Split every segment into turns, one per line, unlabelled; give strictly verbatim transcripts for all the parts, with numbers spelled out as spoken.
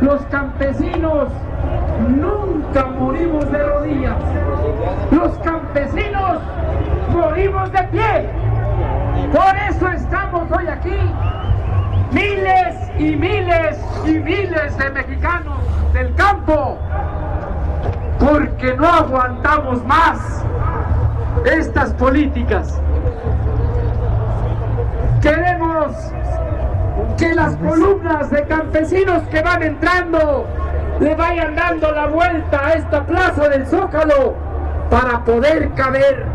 Los campesinos nunca morimos de rodillas. Los campesinos morimos de pie. Por eso estamos hoy aquí. Miles y miles y miles de mexicanos del campo. Porque no aguantamos más estas políticas. Queremos que las columnas de campesinos que van entrando le vayan dando la vuelta a esta plaza del Zócalo para poder caber.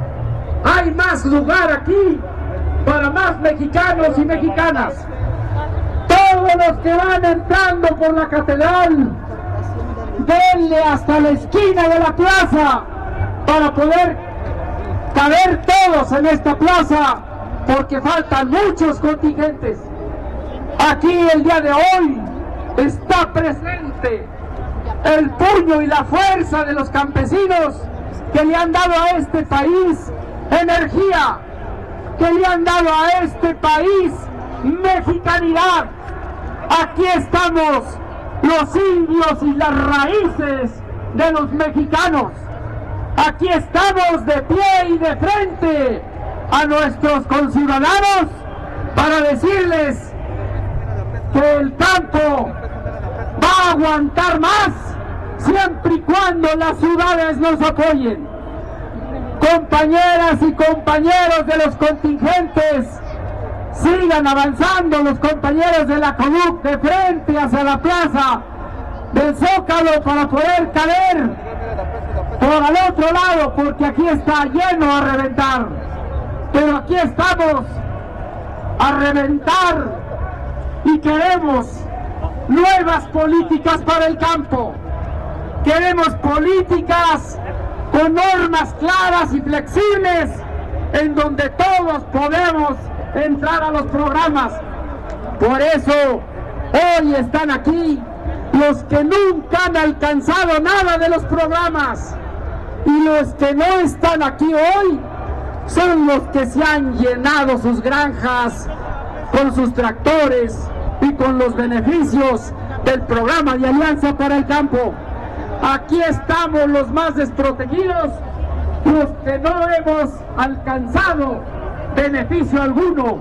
Hay más lugar aquí para más mexicanos y mexicanas. Todos los que van entrando por la catedral, denle hasta la esquina de la plaza para poder caber todos en esta plaza, porque faltan muchos contingentes. Aquí el día de hoy está presente el puño y la fuerza de los campesinos que le han dado a este país energía, que le han dado a este país mexicanidad. Aquí estamos los indios y las raíces de los mexicanos. Aquí estamos de pie y de frente a nuestros conciudadanos para decirles que el campo va a aguantar más siempre y cuando las ciudades nos apoyen. Compañeras y compañeros de los contingentes, sigan avanzando los compañeros de la CONUC de frente hacia la plaza del Zócalo para poder caer por al otro lado, porque aquí está lleno a reventar. Pero aquí estamos a reventar y queremos nuevas políticas para el campo. Queremos políticas con normas claras y flexibles en donde todos podemos entrar a los programas. Por eso hoy están aquí los que nunca han alcanzado nada de los programas, y los que no están aquí hoy son los que se han llenado sus granjas con sus tractores y con los beneficios del programa de Alianza para el Campo. Aquí estamos los más desprotegidos, los que no hemos alcanzado beneficio alguno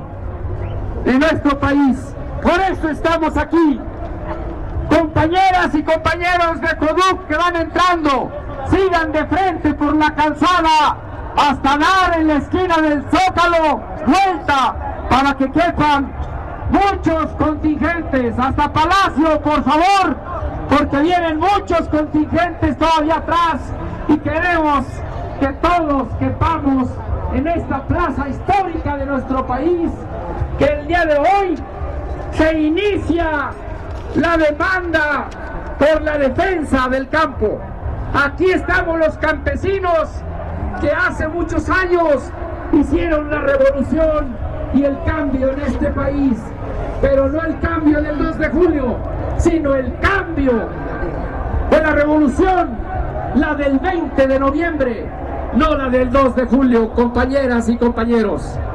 en nuestro país. Por eso estamos aquí. Compañeras y compañeros de CONUC que van entrando, sigan de frente por la calzada hasta dar en la esquina del Zócalo vuelta para que quepan muchos contingentes. Hasta Palacio, por favor, porque vienen muchos contingentes todavía atrás y queremos que todos quepamos en esta plaza histórica de nuestro país, que el día de hoy se inicia la demanda por la defensa del campo. Aquí estamos los campesinos que hace muchos años hicieron la revolución y el cambio en este país, pero no el cambio del dos de julio, sino el cambio de la revolución, la del veinte de noviembre, no la del dos de julio, compañeras y compañeros.